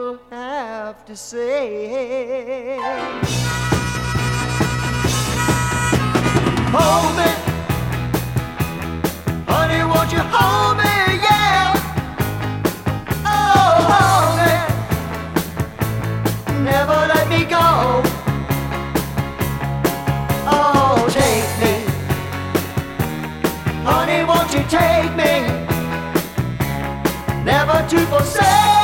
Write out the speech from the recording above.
people have to say. Hold me, honey, won't you hold me, yeah. Oh, hold me, never let me go. Oh, take me, honey, won't you take me, never to forsake.